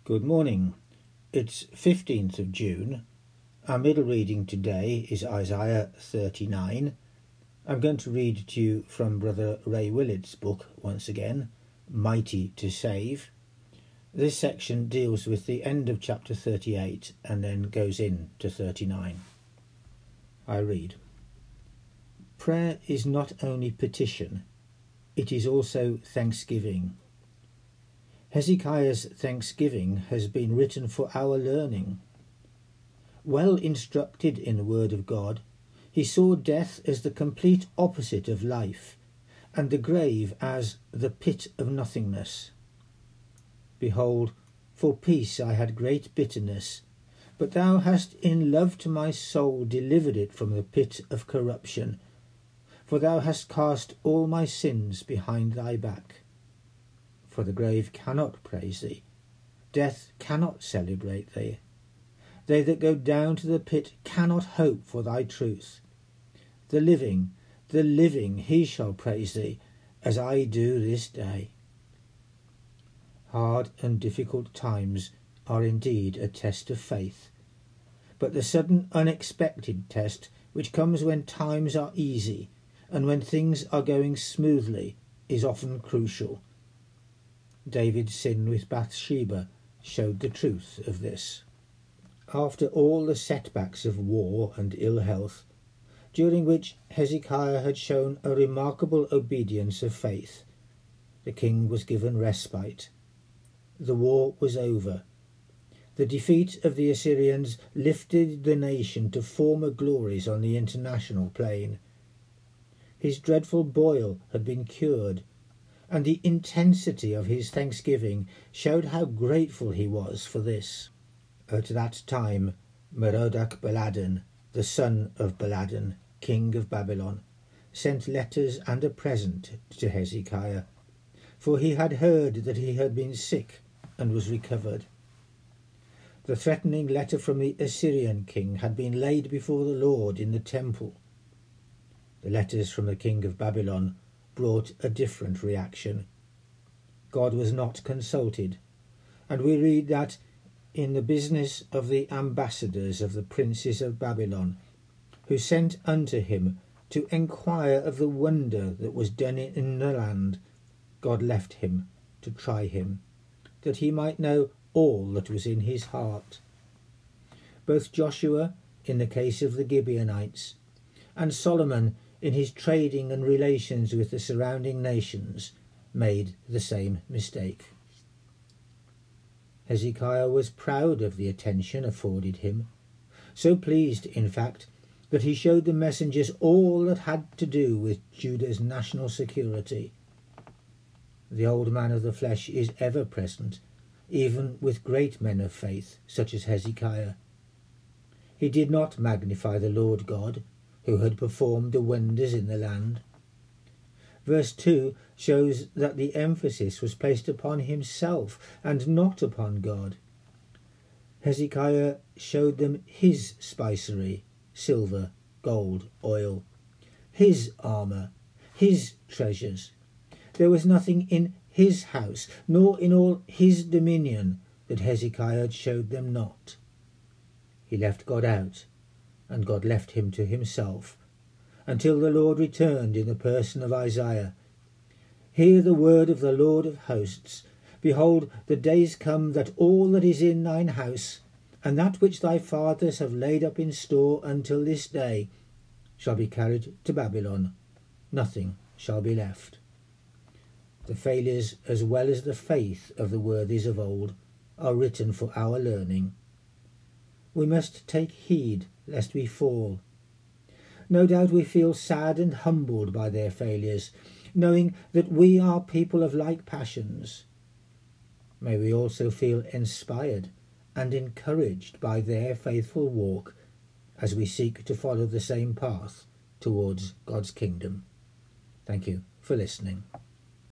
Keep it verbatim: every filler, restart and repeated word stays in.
Good morning. It's fifteenth of June. Our middle reading today is Isaiah thirty-nine. I'm going to read to you from Brother Ray Willett's book once again, Mighty to Save. This section deals with the end of chapter thirty-eight and then goes in to thirty-nine. I read. Prayer is not only petition, it is also thanksgiving. Hezekiah's thanksgiving has been written for our learning. Well instructed in the word of God, he saw death as the complete opposite of life, and the grave as the pit of nothingness. Behold, for peace I had great bitterness, but thou hast in love to my soul delivered it from the pit of corruption, for thou hast cast all my sins behind thy back. For the grave cannot praise thee, death cannot celebrate thee. They that go down to the pit cannot hope for thy truth. The living, the living, he shall praise thee, as I do this day. Hard and difficult times are indeed a test of faith, but the sudden unexpected test which comes when times are easy and when things are going smoothly is often crucial. David's sin with Bathsheba showed the truth of this. After all the setbacks of war and ill health, during which Hezekiah had shown a remarkable obedience of faith, the king was given respite. The war was over. The defeat of the Assyrians lifted the nation to former glories on the international plane. His dreadful boil had been cured, and the intensity of his thanksgiving showed how grateful he was for this. At that time, Merodach Baladan, the son of Baladan, king of Babylon, sent letters and a present to Hezekiah, for he had heard that he had been sick and was recovered. The threatening letter from the Assyrian king had been laid before the Lord in the temple. The letters from the king of Babylon brought a different reaction. God was not consulted, and we read that in the business of the ambassadors of the princes of Babylon, who sent unto him to enquire of the wonder that was done in the land, God left him to try him, that he might know all that was in his heart. Both Joshua, in the case of the Gibeonites, and Solomon, in his trading and relations with the surrounding nations, made the same mistake. Hezekiah was proud of the attention afforded him, so pleased, in fact, that he showed the messengers all that had to do with Judah's national security. The old man of the flesh is ever present, even with great men of faith, such as Hezekiah. He did not magnify the Lord God, who had performed the wonders in the land. Verse two shows that the emphasis was placed upon himself and not upon God. Hezekiah showed them his spicery, silver, gold, oil, his armour, his treasures. There was nothing in his house, nor in all his dominion, that Hezekiah had showed them not. He left God out, and God left him to himself, until the Lord returned in the person of Isaiah. Hear the word of the Lord of hosts. Behold, the days come that all that is in thine house, and that which thy fathers have laid up in store until this day, shall be carried to Babylon. Nothing shall be left. The failures as well as the faith of the worthies of old are written for our learning. We must take heed lest we fall. No doubt we feel sad and humbled by their failures, knowing that we are people of like passions. May we also feel inspired and encouraged by their faithful walk as we seek to follow the same path towards God's kingdom. Thank you for listening.